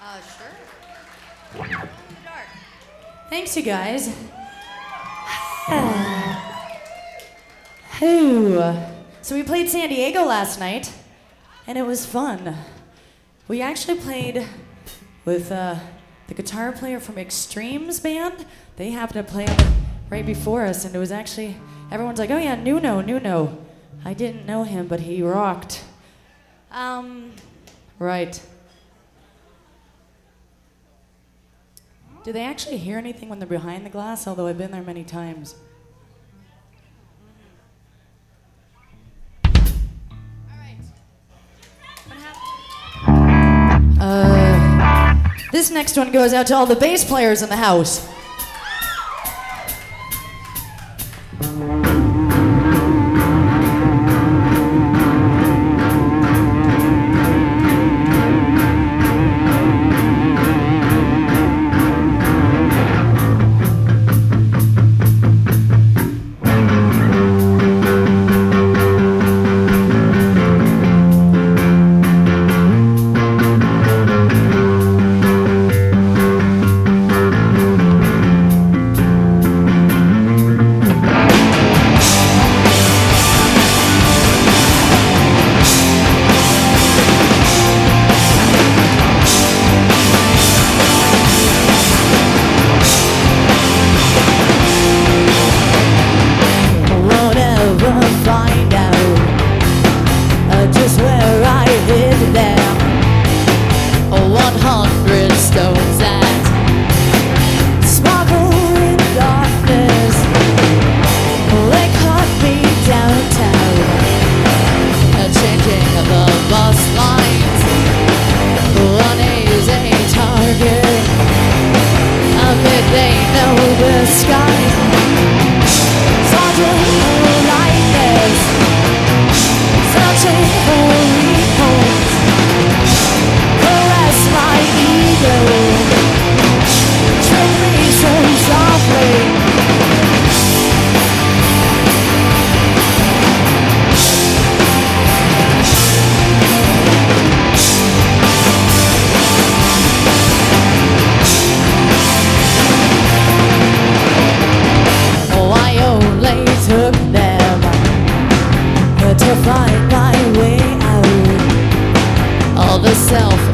Sure. Dark. Thanks, you guys. Whew. So we played San Diego last night, and it was fun. We actually played with the guitar player from Extremes band. They happened to play right before us, and it was actually, everyone's like, oh yeah, Nuno. I didn't know him, but he rocked. Right. Do they actually hear anything when they're behind the glass? Although I've been there many times. All right. What happened? This next one goes out to all the bass players in the house. Find my way out, all the self